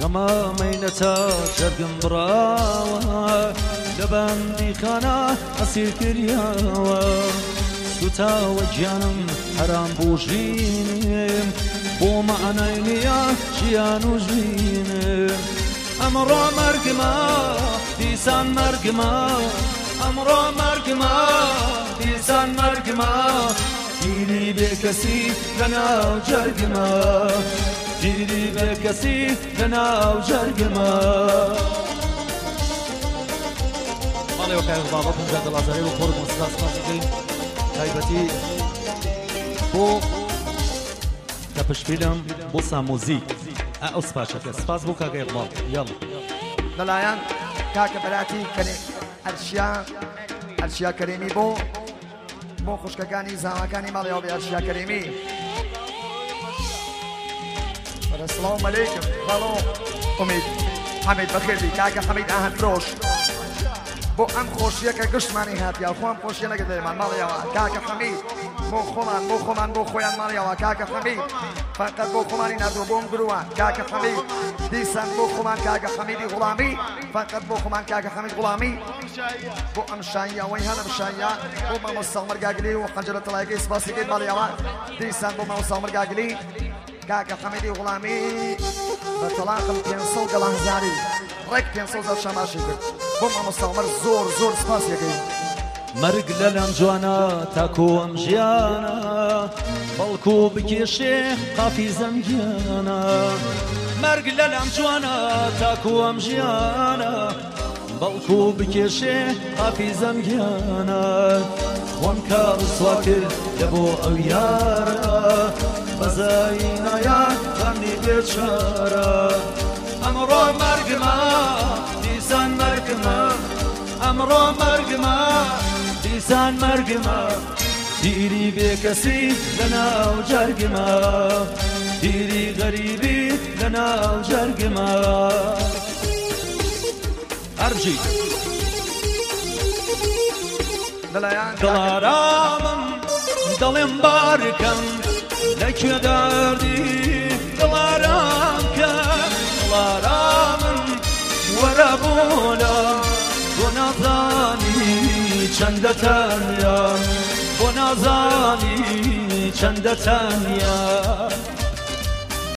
غەمامەینەتە جەرگم بڕاوە لە بەندی خانە ئەسیر کردیاوە سوتاوە گیانم هەرام بوو ژینم بۆ مەعنای نییە ژیان و ژینم ئەمڕۆ مەرگمە دیسان مەرگمە ئەمڕۆ مەرگمە دیسان مەرگمە گیری بێکەسی لەناو جەرگمە گیری بێکەسی لەناو جەرگمە ماڵێ وەکای بابە پنجا دڵازەرێ و خۆر مۆسیقا سپاس دەکەین تایبەتی بۆ کە پشتیلم بۆ سامۆزیک ئەو سپاشەکە سپاس بۆ کاگەی ئەقباڵ یاڵا لەلایەن کاکە بەراتی ئەرشیا کەریمی بۆ خوشکەکانی زاواکانی ماڵیەوە بێ ئەرشیا کەریمی السلام علیکم هەڵۆ ئومید حەمید بەخێربی کاکە حەمید ئاهەن فرۆش بۆ ئەم خۆشیەکە گشتمانی هاتیە خۆم خۆشیە نەگەت لێمان ماڵیەوە کاکە حەمید بۆ خۆمان بۆ خۆیان ماڵیەوە کاکە حەمید فقط بۆ خۆمانی نردووە بۆم گرووان کاکە حەمید دیسان بۆ خۆمان کاکە حەمیدی غوڵامی فقط بۆ خۆمان کاکە حەمید غوڵامی بۆ ئەم شاییەوەی هەنە بشایە بۆ مامۆستا مەرگاگلی و خەنجەرە تەڵایەکەی سپاسیکەیت ماڵیەوە دیسان بۆ مامۆستا مەرگاگلی کاکە حەمیدی غوڵامی بە تەلاقم 500 گەڵانزاری ڕێک 500 شەماشی کرد بۆ مامۆستا عومەر زۆر سپاسیەکەی مەرگ لەلام جوانە تاکۆ ئەم ژیانە بەڵکو بکێشێ قافی زەمگیانە مەرگ لەلام جوانە تاکۆ ئەم ژیانە بەڵکو بکێشێ قافی زەمگیانە خۆم کار سوا کرد لە بۆ ئەو یارە بەزایی نایە غەمنی بێچارە ئەمڕۆ مەرگمە دیسان مەرگمە ئەمڕۆ مەرگمە دیسان مەرگمە دیری بێکەسی لەناو جەرگمە دیری غەریبی لەناو جەرگمە هەربژی دڵارامم دڵێم بارکەم لەکوێ دەردی دڵارام کە دڵارامم وەرە بۆنە بۆ نازانی چەندە تەنیا بۆ نازانی چەندە تەنیا